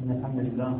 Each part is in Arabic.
إن الحمد لله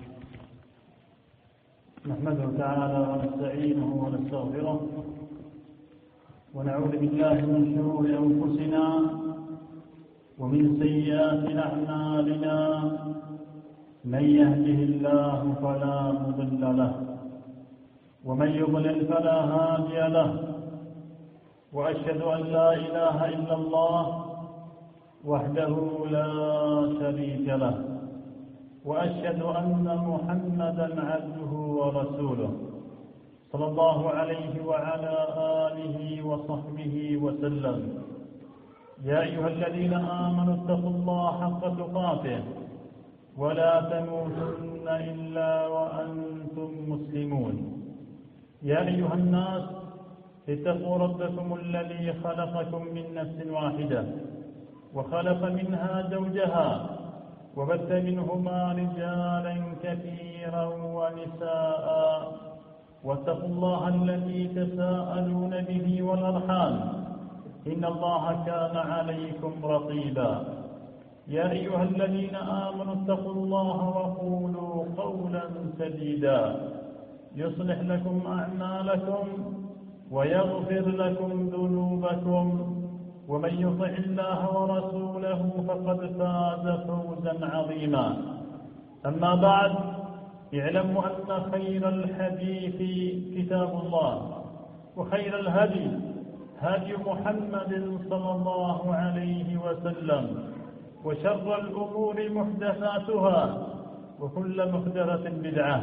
نحمده تعالى ونستعينه ونستغفره ونعوذ بالله من شرور أنفسنا ومن سيئات أعمالنا. من يهده الله فلا مضل له ومن يضلل فلا هادي له، وأشهد أن لا إله إلا الله وحده لا شريك له، وأشهد أن محمدا عبده ورسوله صلى الله عليه وعلى آله وصحبه وسلم. يا أيها الذين آمنوا اتقوا الله حق تقاته ولا تموتن إلا وأنتم مسلمون. يا أيها الناس اتقوا ربكم الذي خلقكم من نفس واحدة وخلق منها زوجها وبث منهما رجالا كثيرا ونساء، واتقوا الله الذي تساءلون به والأرحام إن الله كان عليكم رقيبا. يا أيها الذين آمنوا اتقوا الله وقولوا قولا سديدا يصلح لكم أعمالكم ويغفر لكم ذنوبكم، ومن يطع الله ورسوله فقد فاز فوزا عظيما. أما بعد، اعلموا أن خير الحديث كتاب الله، وخير الهدي هدي محمد صلى الله عليه وسلم، وشر الأمور محدثاتها وكل محدثة بدعة.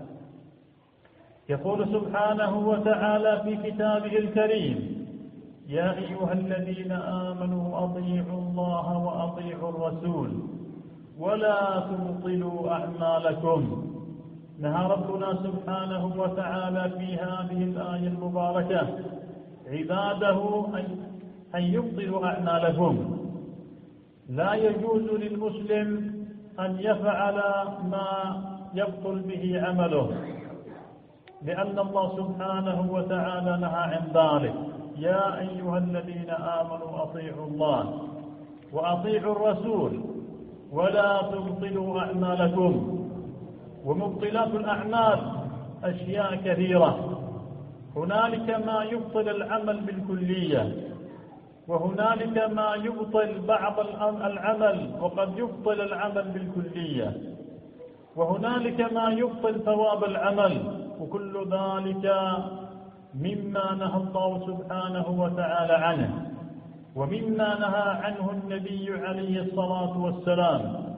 يقول سبحانه وتعالى في كتابه الكريم: يا أيها الذين آمنوا أطيعوا الله وأطيعوا الرسول ولا تبطلوا أعمالكم. نهى ربنا سبحانه وتعالى في هذه الآية المباركة عباده أن يبطلوا أعمالهم. لا يجوز للمسلم أن يفعل ما يبطل به عمله، لأن الله سبحانه وتعالى نهى عن ذلك. يا أيها الذين آمنوا أطيعوا الله وأطيعوا الرسول ولا تبطلوا أعمالكم. ومبطلات الأعمال أشياء كثيرة، هنالك ما يبطل العمل بالكلية، وهنالك ما يبطل بعض العمل وقد يبطل العمل بالكلية، وهنالك ما يبطل ثواب العمل، وكل ذلك مما نهى الله سبحانه وتعالى عنه، ومما نهى عنه النبي عليه الصلاة والسلام.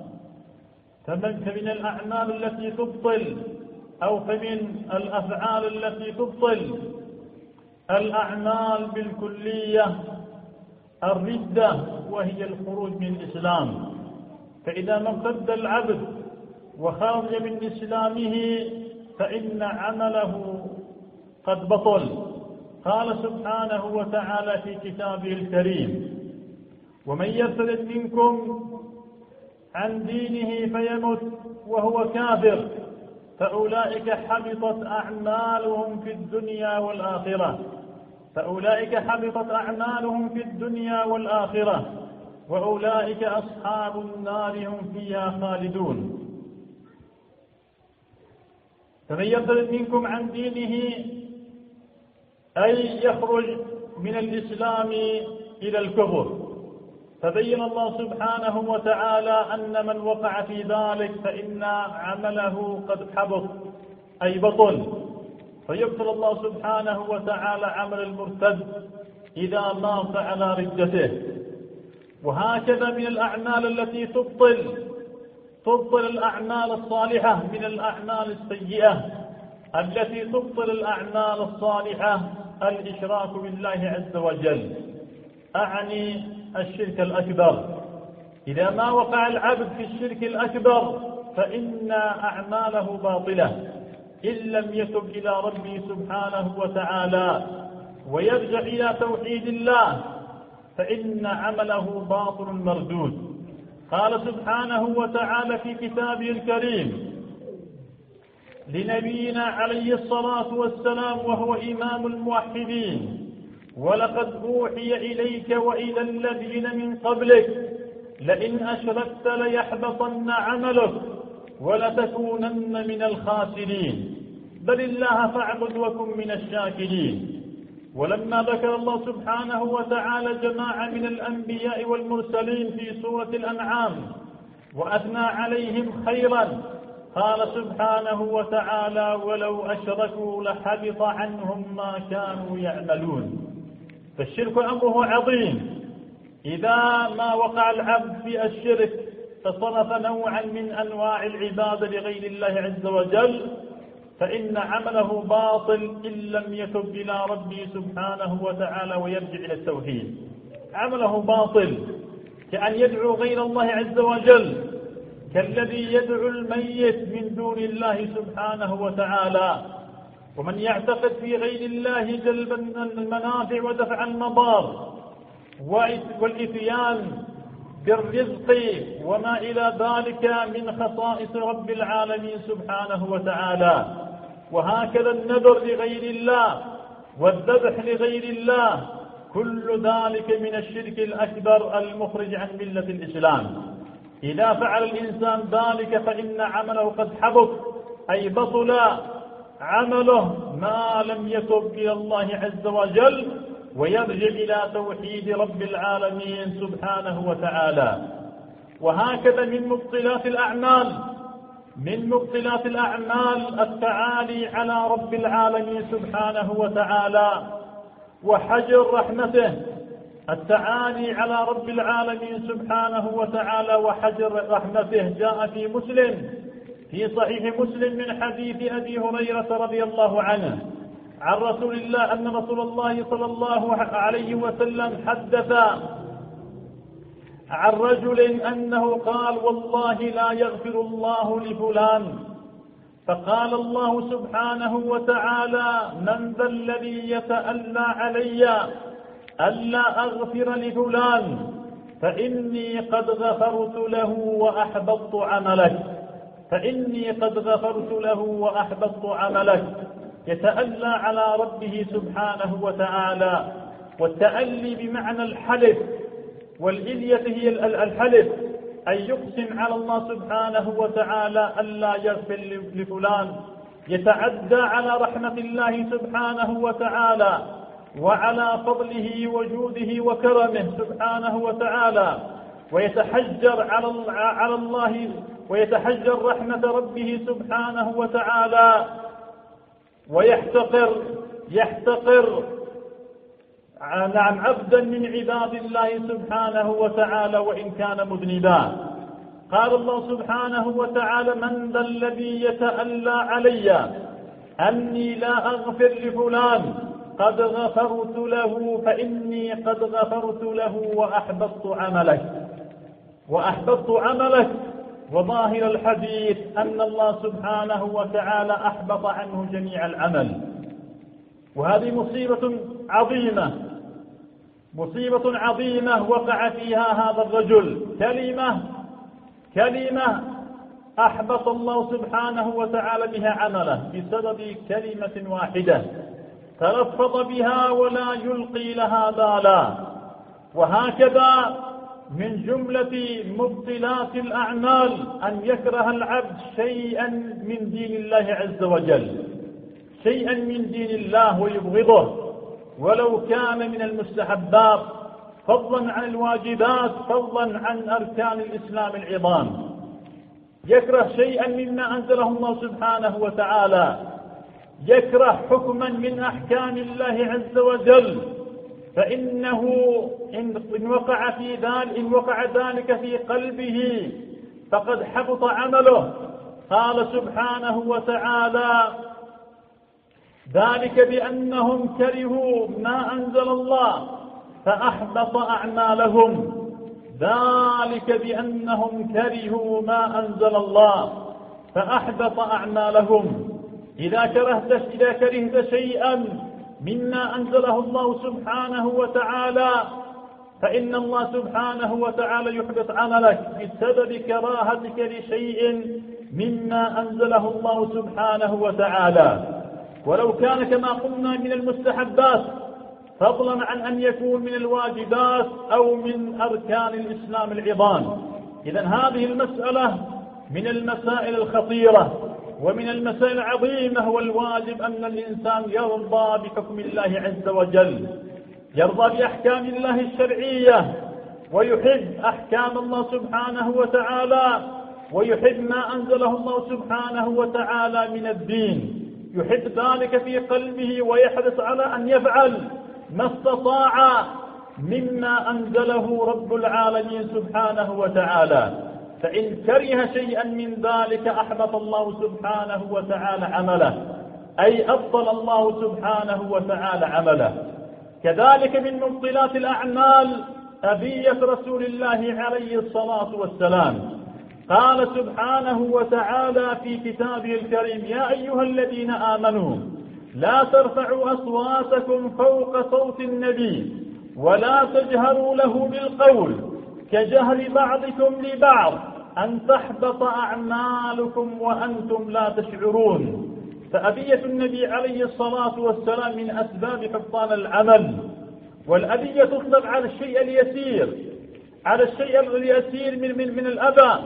فمن الأعمال التي تبطل أو فمن الأفعال التي تبطل الأعمال بالكلية الردة، وهي الخروج من الإسلام. فإذا ما ارتد العبد وخرج من إسلامه فإن عمله قد بطل. قال سبحانه وتعالى في كتابه الكريم: ومن يرتد منكم عن دينه فيمت وهو كافر فأولئك حبطت أعمالهم في الدنيا والآخرة. فأولئك حبطت أعمالهم في الدنيا والآخرة وأولئك أصحاب النار هم فيها خالدون. فمن يرتد منكم عن دينه أي يخرج من الإسلام إلى الكفر. فبين الله سبحانه وتعالى أن من وقع في ذلك فإن عمله قد حبط أي بطل، فيبطل الله سبحانه وتعالى عمل المرتد إذا مات على ردته. وهكذا من الأعمال التي تبطل الأعمال الصالحة من الأعمال السيئة. التي تبطل الأعمال الصالحة الإشراك بالله عز وجل، أعني الشرك الأكبر. إذا ما وقع العبد في الشرك الأكبر فإن أعماله باطلة إن لم يتب إلى ربه سبحانه وتعالى ويرجع إلى توحيد الله، فإن عمله باطل مردود. قال سبحانه وتعالى في كتابه الكريم لنبينا عليه الصلاة والسلام وهو إمام الموحدين: ولقد أوحي إليك وإلى الذين من قبلك لئن أشركت ليحبطن عملك ولتكونن من الخاسرين. بل الله فاعبد وكن من الشاكرين. ولما ذكر الله سبحانه وتعالى جماعة من الأنبياء والمرسلين في سورة الأنعام وأثنى عليهم خيرا، قال سبحانه وتعالى: ولو أشركوا لحبط عنهم ما كانوا يعملون. فالشرك أمره عظيم. إذا ما وقع العبد في الشرك فصرف نوعا من أنواع العبادة لغير الله عز وجل، فإن عمله باطل إن لم يتب إلى ربه سبحانه وتعالى ويرجع إلى التوحيد. عمله باطل كأن يدعو غير الله عز وجل، كالذي يدعو الميت من دون الله سبحانه وتعالى. ومن يعتقد في غير الله جلب المنافع ودفع المضار والإتيان بالرزق وما إلى ذلك من خصائص رب العالمين سبحانه وتعالى. وهكذا النذر لغير الله والذبح لغير الله، كل ذلك من الشرك الأكبر المخرج عن ملة الإسلام. إذا فعل الإنسان ذلك فإن عمله قد حبط، أي بطل عمله ما لم يتب إلى الله عز وجل ويرجع إلى توحيد رب العالمين سبحانه وتعالى. وهكذا من مبطلات الأعمال التعالي على رب العالمين سبحانه وتعالى وحجر رحمته. التعالي على رب العالمين سبحانه وتعالى وحجر رحمته جاء في صحيح مسلم من حديث أبي هريرة رضي الله عنه عن رسول الله أن رسول الله صلى الله عليه وسلم حدث عن رجل أنه قال: والله لا يغفر الله لفلان. فقال الله سبحانه وتعالى: من ذا الذي يتألى علي ألا أغفر لفلان فإني قد غفرت له وأحبطت عملك. يتألى على ربه سبحانه وتعالى. والتألي بمعنى الحلف، والإلية هي الحلف، أن يقسم على الله سبحانه وتعالى ألا يغفر لفلان، يتعدى على رحمة الله سبحانه وتعالى وعلى فضله وجوده وكرمه سبحانه وتعالى، ويتحجر على الله ويتحجر رحمة ربه سبحانه وتعالى، ويحتقر عبدا من عباد الله سبحانه وتعالى وإن كان مذنبا. قال الله سبحانه وتعالى: من ذا الذي يتألى علي أني لا أغفر لفلان قد غفرت له فإني قد غفرت له وأحبطت عملك. وظاهر الحديث أن الله سبحانه وتعالى أحبط عنه جميع العمل. وهذه مصيبة عظيمة وقع فيها هذا الرجل. كلمة أحبط الله سبحانه وتعالى بها عمله بسبب كلمة واحدة تلفظ بها ولا يلقي لها بالا. وهكذا من جملة مبطلات الأعمال أن يكره العبد شيئا من دين الله عز وجل، شيئا من دين الله ويبغضه، ولو كان من المستحبات، فضلا عن الواجبات، فضلا عن أركان الإسلام العظام. يكره شيئا مما أنزله الله سبحانه وتعالى، يكره حكما من أحكام الله عز وجل، فإنه إن وقع ذلك في قلبه فقد حبط عمله. قال سبحانه وتعالى: ذلك بأنهم كرهوا ما أنزل الله فأحبط أعمالهم. ذلك بأنهم كرهوا ما أنزل الله فأحبط أعمالهم. إذا كرهت شيئا مما أنزله الله سبحانه وتعالى فإن الله سبحانه وتعالى يحبط عملك بسبب كراهتك لشيء مما أنزله الله سبحانه وتعالى، ولو كان كما قلنا من المستحبات، فضلا عن أن يكون من الواجبات أو من أركان الإسلام العظام. إذن هذه المسألة من المسائل الخطيرة ومن المسائل العظيمة، والواجب أن الإنسان يرضى بحكم الله عز وجل، يرضى بأحكام الله الشرعية، ويحب أحكام الله سبحانه وتعالى، ويحب ما أنزله الله سبحانه وتعالى من الدين، يحب ذلك في قلبه، ويحرص على أن يفعل ما استطاع مما أنزله رب العالمين سبحانه وتعالى. فإن كره شيئا من ذلك أحبط الله سبحانه وتعالى عمله، أي أبطل الله سبحانه وتعالى عمله. كذلك من مبطلات الأعمال أبية رسول الله عليه الصلاة والسلام. قال سبحانه وتعالى في كتابه الكريم: يا أيها الذين آمنوا لا ترفعوا أصواتكم فوق صوت النبي ولا تجهروا له بالقول كجهر بعضكم لبعض أن تحبط أعمالكم وأنتم لا تشعرون. فأبية النبي عليه الصلاة والسلام من أسباب حبطان العمل. والأبية تطلق على الشيء اليسير، على الشيء اليسير من الأذى،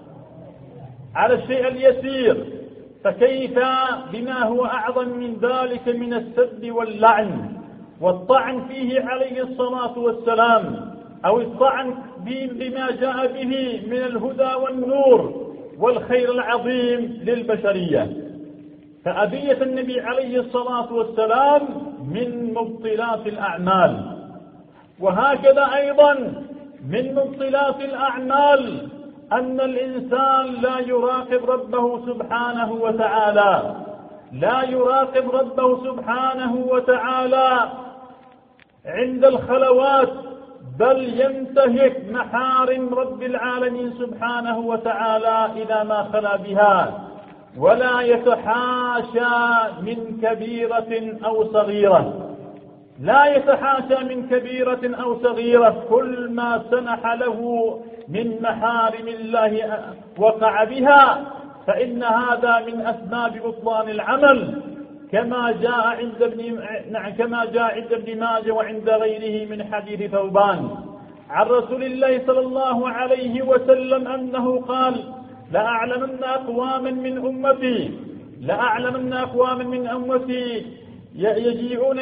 على الشيء اليسير، فكيف بما هو أعظم من ذلك من السب واللعن والطعن فيه عليه الصلاة والسلام، أو الطعن بما جاء به من الهدى والنور والخير العظيم للبشرية. فأبية النبي عليه الصلاة والسلام من مبطلات الأعمال. وهكذا أيضا من مبطلات الأعمال أن الإنسان لا يراقب ربه سبحانه وتعالى، لا يراقب ربه سبحانه وتعالى عند الخلوات، بل ينتهك محارم رب العالمين سبحانه وتعالى إذا ما خلا بها، ولا يتحاشى من كبيرة أو صغيرة، لا يتحاشى من كبيرة أو صغيرة، كل ما سنح له من محارم الله وقع بها، فإن هذا من أسباب بطلان العمل، كما جاء عند ابن ماجه وعند غيره من حديث ثوبان عن رسول الله صلى الله عليه وسلم أنه قال: لأعلمن أقواما من أمتي يجيئون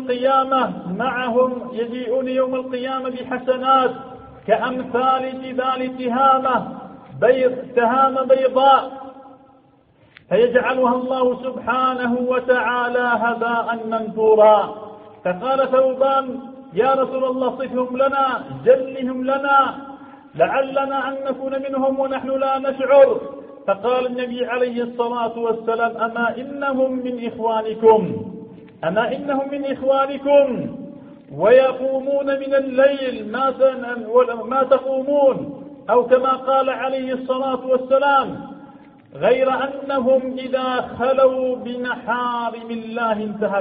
يوم القيامة بحسنات كأمثال جبال تهامة بيضاء، فيجعلها الله سبحانه وتعالى هباء منثورا. فقال ثوبان: يا رسول الله صفهم لنا، جلهم لنا، لعلنا أن نكون منهم ونحن لا نشعر. فقال النبي عليه الصلاة والسلام: أما إنهم من إخوانكم ويقومون من الليل ما تقومون، أو كما قال عليه الصلاة والسلام: غير أنهم إذا خلوا بمحارم الله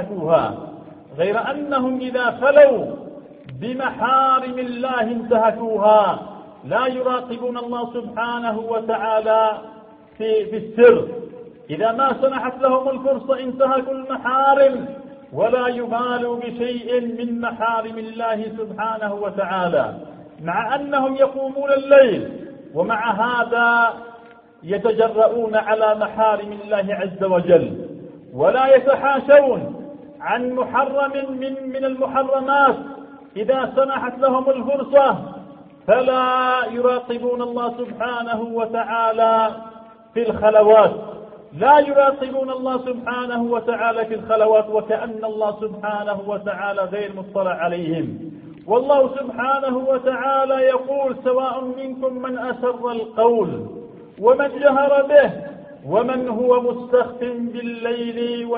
انتهكوها، لا يراقبون الله سبحانه وتعالى في السر، إذا ما سنحت لهم الفرصة انتهكوا المحارم، ولا يبالوا بشيء من محارم الله سبحانه وتعالى، مع أنهم يقومون الليل، ومع هذا يتجرؤون على محارم الله عز وجل، ولا يتحاشون عن محرم من المحرمات إذا سنحت لهم الفرصة، فلا يراقبون الله سبحانه وتعالى في الخلوات، وكأن الله سبحانه وتعالى غير مطلع عليهم. والله سبحانه وتعالى يقول: سواء منكم من أسر القول ومن جهر به ومن هو مستخف بالليل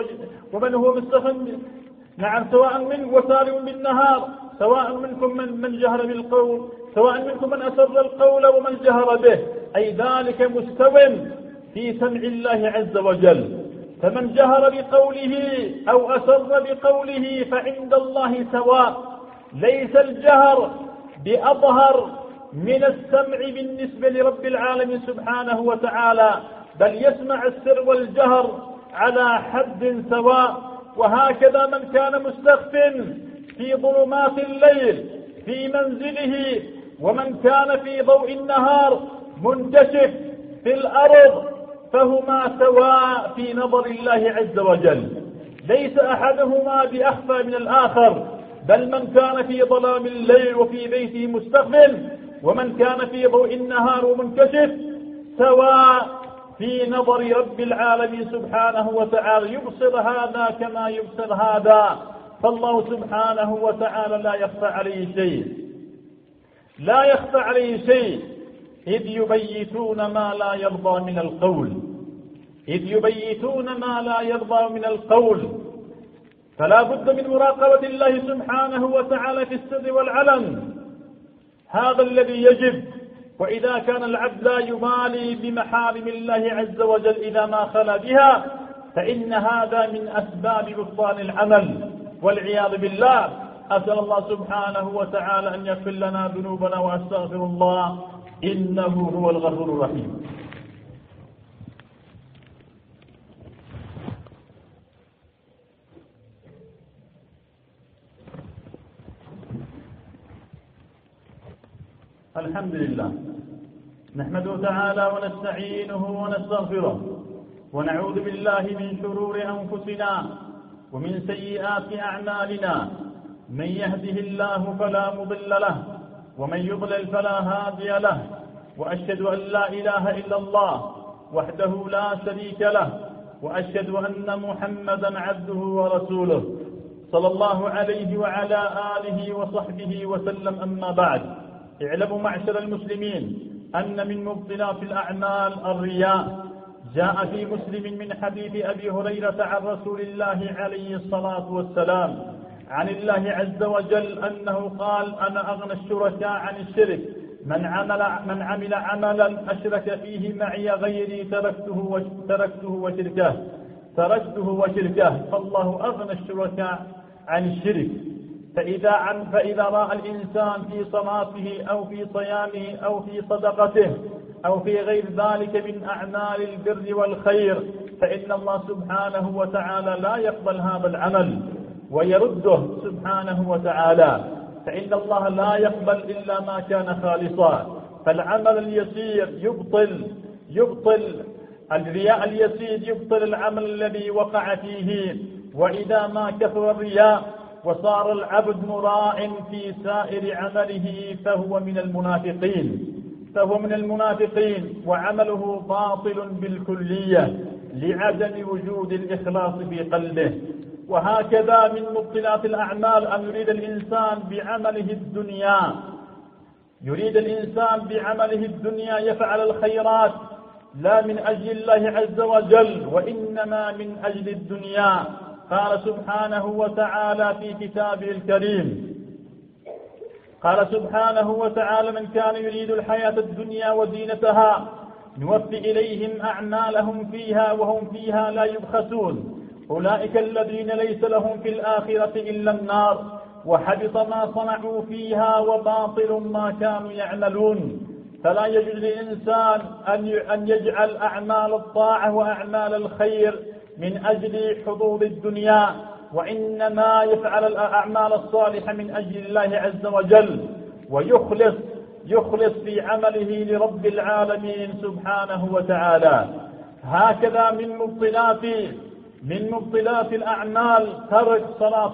سواء منكم وسارع بالنهار، سواء منكم من جهر بالقول، سواء منكم من أسر القول ومن جهر به، أي ذلك مستو في سمع الله عز وجل. فمن جهر بقوله أو أسر بقوله فعند الله سواء، ليس الجهر بأظهر من السمع بالنسبة لرب العالمين سبحانه وتعالى، بل يسمع السر والجهر على حد سواء. وهكذا من كان مستخف في ظلمات الليل في منزله، ومن كان في ضوء النهار منكشف في الأرض فهما سواء في نظر الله عز وجل، ليس أحدهما بأخفى من الآخر، بل من كان في ظلام الليل وفي بيته مستخف ومن كان في ضوء النهار ومنكشف سواء في نظر رب العالمين سبحانه وتعالى، يبصر هذا كما يبصر هذا. فالله سبحانه وتعالى لا يخفى عليه شيء، لا يخفى عليه شيء، إذ يبيتون ما لا يرضى من القول، إذ يبيتون ما لا يرضى من القول. فلا بد من مراقبة الله سبحانه وتعالى في السر والعلن، هذا الذي يجب. وإذا كان العبد لا يبالي بمحارم الله عز وجل إذا ما خلا بها، فإن هذا من أسباب بطلان العمل والعياذ بالله. أسأل الله سبحانه وتعالى أن يغفر لنا ذنوبنا، وأستغفر الله إنه هو الغفور الرحيم. الحمد لله، نحمده تعالى ونستعينه ونستغفره، ونعوذ بالله من شرور أنفسنا ومن سيئات أعمالنا، من يهده الله فلا مضل له ومن يضلل فلا هادي له، وأشهد أن لا إله إلا الله وحده لا شريك له، وأشهد أن محمدا عبده ورسوله صلى الله عليه وعلى آله وصحبه وسلم. أما بعد، اعلموا معشر المسلمين أن من مبطلات الأعمال الرياء. جاء في مسلم من حديث أبي هريرة عن رسول الله عليه الصلاة والسلام عن الله عز وجل أنه قال: أنا أغنى الشركاء عن الشرك، من عمل عملا أشرك فيه معي غيري تركته وشركه. فالله أغنى الشركاء عن الشرك. فإذا رأى الإنسان في صلاته أو في صيامه أو في صدقته أو في غير ذلك من أعمال البر والخير، فإن الله سبحانه وتعالى لا يقبل هذا العمل ويرده سبحانه وتعالى، فإن الله لا يقبل إلا ما كان خالصا. فالعمل اليسير يبطل الرياء اليسير يبطل العمل الذي وقع فيه. وإذا ما كثر الرياء وصار العبد مراع في سائر عمله فهو من المنافقين وعمله باطل بالكلية لعدم وجود الإخلاص في قلبه. وهكذا من مبطلات الأعمال أن يريد الإنسان بعمله الدنيا يفعل الخيرات لا من أجل الله عز وجل، وإنما من أجل الدنيا. قال سبحانه وتعالى في كتابه الكريم، قال سبحانه وتعالى: من كان يريد الحياة الدنيا وزينتها نوفي إليهم أعمالهم فيها وهم فيها لا يبخسون، أولئك الذين ليس لهم في الآخرة إلا النار، وحبط ما صنعوا فيها وباطل ما كانوا يعملون. فلا يجوز للإنسان أن يجعل أعمال الطاعة وأعمال الخير من أجل حظوظ الدنيا، وإنما يفعل الأعمال الصالحة من أجل الله عز وجل، ويخلص في عمله لرب العالمين سبحانه وتعالى. هكذا من مبطلات الأعمال ترك صلاة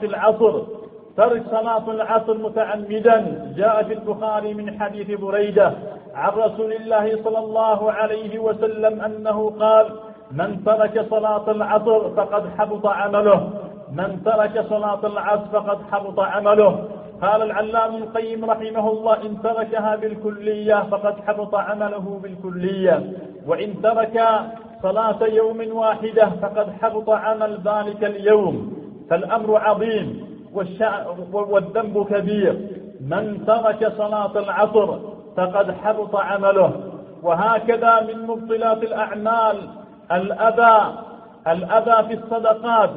العصر متعمدا. جاء في البخاري من حديث بريدة عن رسول الله صلى الله عليه وسلم أنه قال: من ترك صلاة العصر فقد حبط عمله. قال العلامة القيم رحمه الله: إن تركها بالكلية فقد حبط عمله بالكلية، وإن ترك صلاة يوم واحدة فقد حبط عمل ذلك اليوم. فالأمر عظيم والذنب كبير. من ترك صلاة العصر فقد حبط عمله. وهكذا من مبطلات الأعمال الأذى في الصدقات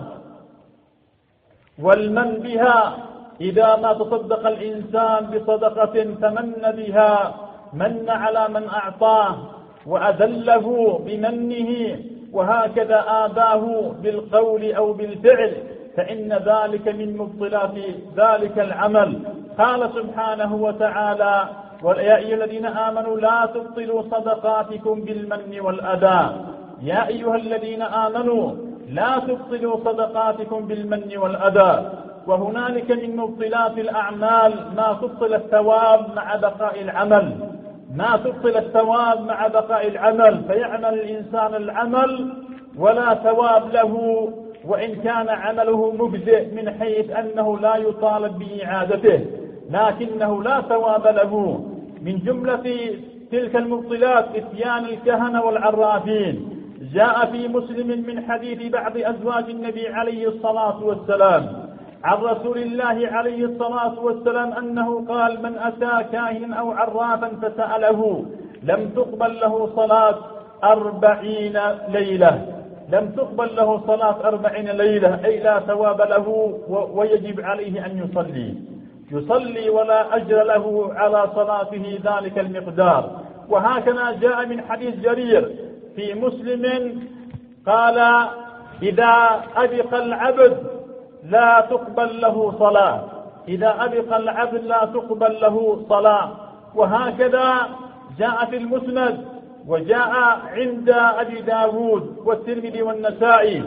والمن بها. إذا ما تصدق الإنسان بصدقة فمن بها، من على من أعطاه وأذله بمنه، وهكذا آذاه بالقول أو بالفعل، فإن ذلك من مبطلات ذلك العمل. قال سبحانه وتعالى: يا أيها الذين آمنوا لا تبطلوا صدقاتكم بالمن والأذى. يا أيها الذين آمنوا لا تبطلوا صدقاتكم بالمن والأذى. وهنالك من مبطلات الأعمال ما تبطل الثواب مع بقاء العمل، ما تبطل الثواب مع بقاء العمل، فيعمل الإنسان العمل ولا ثواب له وإن كان عمله مجزئ من حيث أنه لا يطالب بإعادته، لكنه لا ثواب له. من جملة تلك المبطلات إتيان الكهنة والعرافين. جاء في مسلم من حديث بعض أزواج النبي عليه الصلاة والسلام عن رسول الله عليه الصلاة والسلام أنه قال: من أتى كاهنا أو عرافا فسأله لم تقبل له صلاة 40 ليلة، لم تقبل له صلاة 40 ليلة، أي لا ثواب له ويجب عليه أن يصلي ولا أجر له على صلاته ذلك المقدار. وهكذا جاء من حديث جرير في مسلم قال: إذا أبق العبد لا تقبل له صلاة، إذا أبق العبد لا تقبل له صلاة. وهكذا جاء في المسند وجاء عند أبي داود والترمذي والنسائي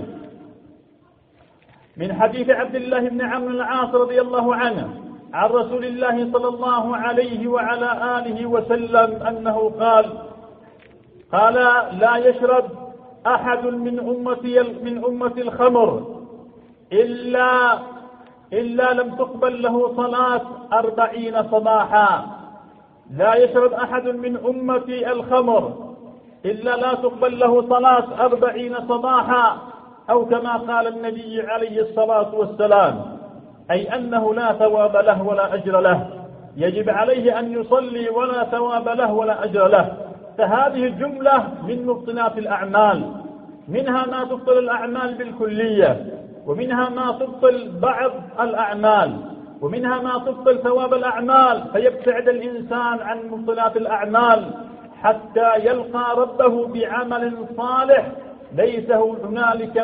من حديث عبد الله بن عمرو بن العاص رضي الله عنه عن رسول الله صلى الله عليه وعلى آله وسلم أنه قال: لا يشرب أحد من أمتي الخمر إلا لم تقبل له صلاة 40 صباحا. لا يشرب أحد من أمتي الخمر إلا لا تقبل له صلاة 40 صباحا، أو كما قال النبي عليه الصلاة والسلام، أي أنه لا ثواب له ولا أجر له، يجب عليه أن يصلي ولا ثواب له ولا أجر له. فهذه الجملة من مبطلات الأعمال، منها ما تبطل الأعمال بالكلية، ومنها ما تبطل بعض الأعمال، ومنها ما تبطل ثواب الأعمال، فيبتعد الإنسان عن مبطلات الأعمال حتى يلقى ربه بعمل صالح ليس هنالك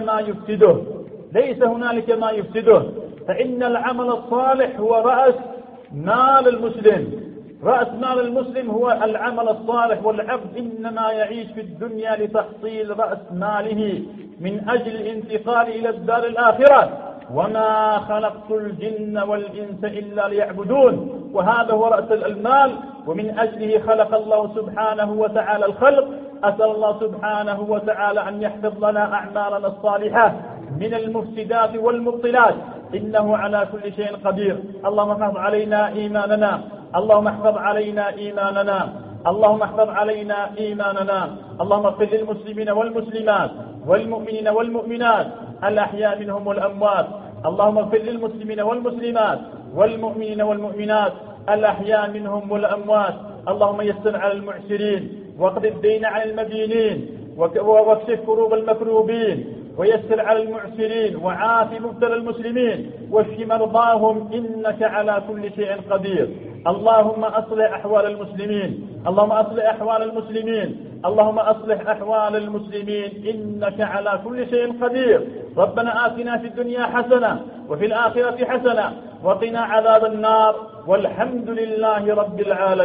ما يفسده، فإن العمل الصالح هو رأس مال المسلم. رأس مال المسلم هو العمل الصالح، والعبد إنما يعيش في الدنيا لتحصيل رأس ماله من أجل الانتقال إلى الدار الآخرة. وما خلقت الجن والإنس إلا ليعبدون، وهذا هو رأس المال، ومن أجله خلق الله سبحانه وتعالى الخلق. أسأل الله سبحانه وتعالى أن يحفظ لنا أعمالنا الصالحة من المفسدات والمبطلات، إنه على كل شيء قدير. اللهم احفظ علينا إيماننا، اللهم احفظ علينا إيماننا، اللهم احفظ علينا إيماننا. اللهم اغفر للمسلمين والمسلمات والمؤمنين والمؤمنات الأحياء منهم والأموات. اللهم اغفر للمسلمين والمسلمات والمؤمنين والمؤمنات الأحياء منهم والأموات. اللهم يسر على المعسرين، واقض الدين عن المدينين، واكشف كروب المكروبين، ويسر على المعسرين، وعاف مبتلى المسلمين، واشف مرضاهم، إنك على كل شيء قدير. اللهم أصلح أحوال المسلمين، اللهم أصلح أحوال المسلمين، اللهم أصلح أحوال المسلمين، إنك على كل شيء قدير. ربنا آتنا في الدنيا حسنة وفي الآخرة حسنة وقنا عذاب النار، والحمد لله رب العالمين.